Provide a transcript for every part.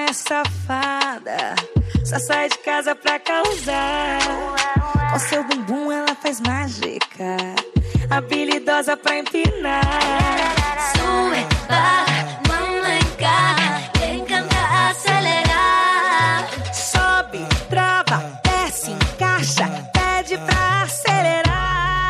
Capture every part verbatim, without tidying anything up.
é safada, só sai de casa pra causar. Com seu bumbum ela faz mágica, habilidosa pra empinar. Sube, baja, mamaca, le encanta acelerar. Sobe, trava, desce, encaixa, pede pra acelerar.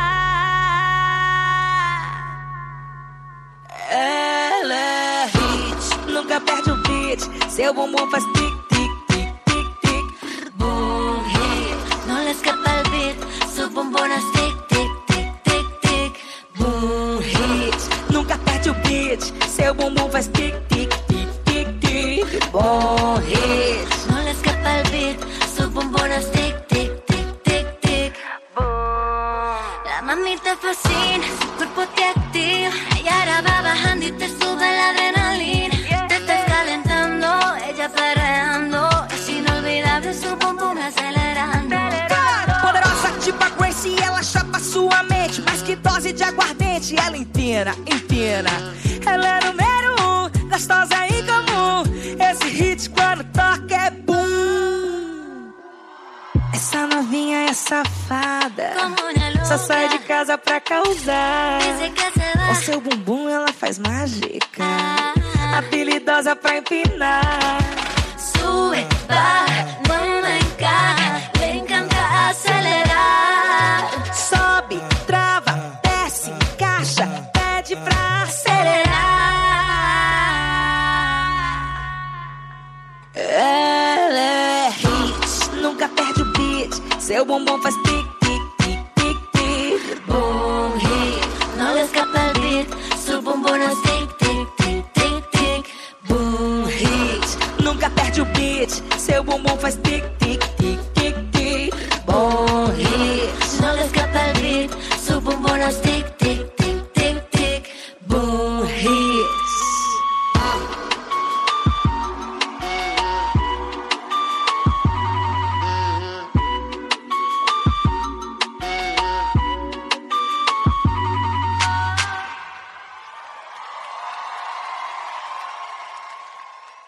Ela é hit, nunca perde o beat. Seu bumbum faz tic, tic, tic, tic, tic. Boom hit, no le escapa el beat. Su bumbum es tic, tic, tic, tic, tic. Boom hit, nunca perde o beat. Seu bumbum faz tic, tic, tic, tic, tic. Boom hit, no le escapa el beat. Su bumbum es tic, tic, tic, tic, tic. La mami te fascina, su cuerpo te activa. Ella ahora va bajando y te sube la adrenalina. Te estás calentando, ella perreando. Es inolvidable su bumbum acelerando. poderosa tipo a Gracie, ela chapa sua mente. Mais que dose de aguardente, ela empina, empina. Ela é número um, gostosa e incomum. Esse hit quando toca é boom. Essa novinha é safada, Como una loca, só sai de casa pra causar. dice que se Com va. seu bumbum ela faz mágica, Ah, habilidosa pra empinar. sube, baja, no me encaja. Le encanta acelerar. Sobe, trava, desce, encaixa, pede pra acelerar. Ela é hit, nunca perde o beat. Seu bumbum faz tic, tic, tic, tic, tic. Boom hit, no le escapa el beat. Su bumbum es tic, tic, tic, tic, tic. Boom hit, nunca perde o beat. Seu bumbum faz tic, tic, tic, tic, tic. Boom hit, No le escapa el beat. Su bumbum es tic, tic,